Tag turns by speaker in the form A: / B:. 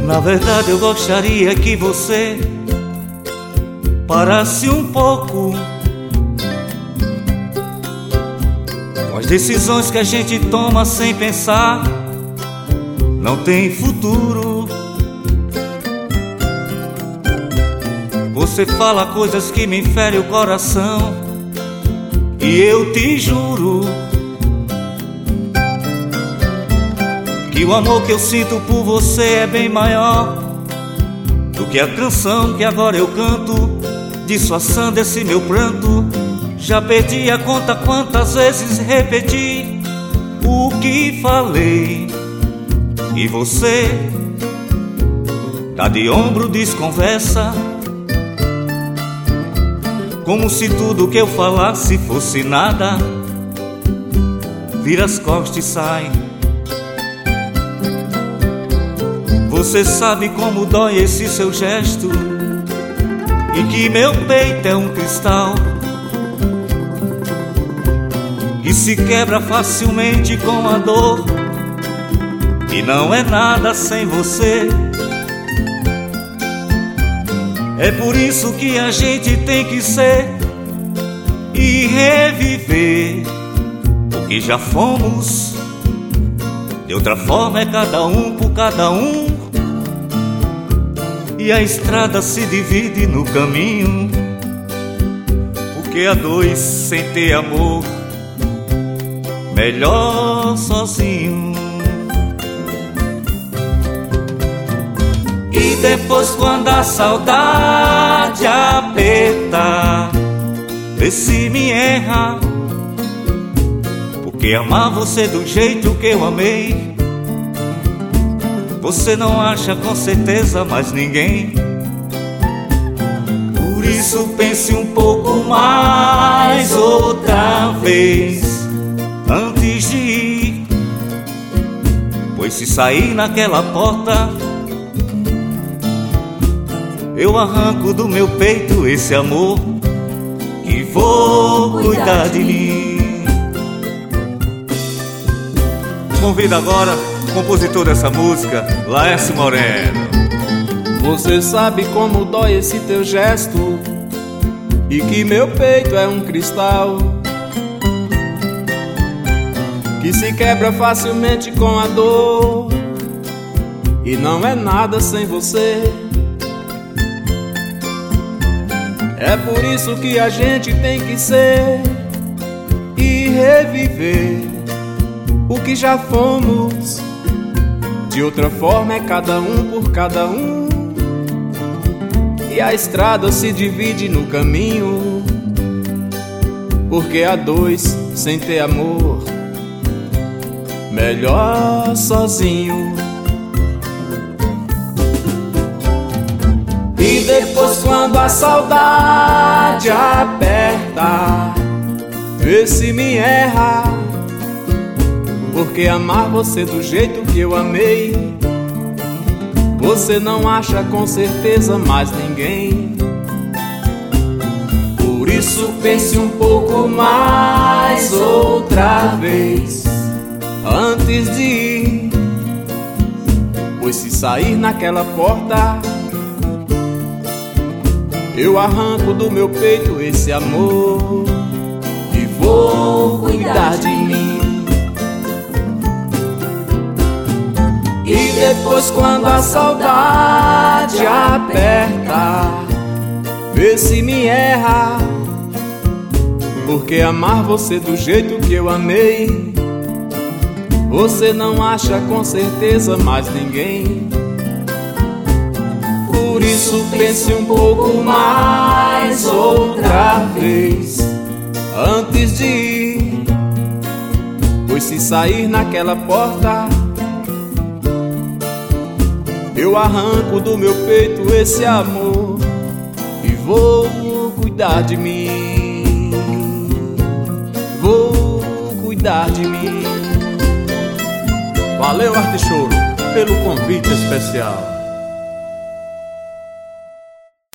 A: Na verdade eu gostaria que você parasse um pouco com as decisões que a gente toma sem pensar. Não tem futuro. Você fala coisas que me ferem o coração, e eu te juro que o amor que eu sinto por você é bem maior do que a canção que agora eu canto, disfarçando esse meu pranto. Já perdi a conta quantas vezes repeti o que falei, e você tá de ombro, desconversa, como se tudo que eu falasse fosse nada. Vira as costas e sai. Você sabe como dói esse seu gesto, e que meu peito é um cristal que se quebra facilmente com a dor, e não é nada sem você. É por isso que a gente tem que ser e reviver o que já fomos. De outra forma é cada um por cada um, e a estrada se divide no caminho, porque a dois sem ter amor, melhor sozinho. E depois quando a saudade aperta, vê se me erra, porque amar você do jeito que eu amei, você não acha com certeza mais ninguém. Por isso pense um pouco mais outra vez antes de ir, pois se sair naquela porta, eu arranco do meu peito esse amor que vou cuidar de mim. Convido agora o compositor dessa música, Laércio Moreno.
B: Você sabe como dói esse teu gesto, e que meu peito é um cristal que se quebra facilmente com a dor, e não é nada sem você. É por isso que a gente tem que ser e reviver o que já fomos. De outra forma é cada um por cada um, e a estrada se divide no caminho, porque a dois sem ter amor, melhor sozinho. E depois quando a saudade aperta, vê se me erra, porque amar você do jeito que eu amei, você não acha com certeza mais ninguém. Por isso pense um pouco mais outra vez antes de ir, pois se sair naquela porta, eu arranco do meu peito esse amor e vou cuidar de mim. E depois quando a saudade aperta, vê se me erra, porque amar você do jeito que eu amei, você não acha com certeza mais ninguém. Por isso pense um pouco mais outra vez antes de ir, pois se sair naquela porta, eu arranco do meu peito esse amor e vou cuidar de mim. Vou cuidar de mim.
C: Valeu, Arte Choro, pelo convite especial.